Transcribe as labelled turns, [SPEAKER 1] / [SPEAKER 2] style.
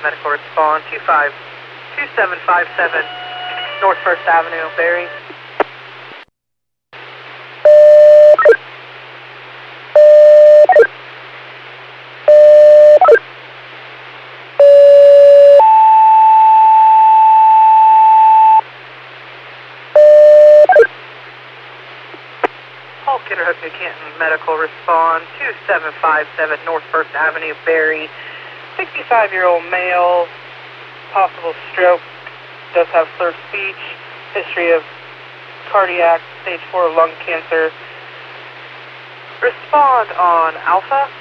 [SPEAKER 1] medical respond 2757 North First Avenue, Barry. Paul Kinderhook, New Canton Medical Respond 2757 North First Avenue, Barry. 65-year-old male, possible stroke, does have slurred speech, history of cardiac, stage 4 lung cancer. Respond on Alpha.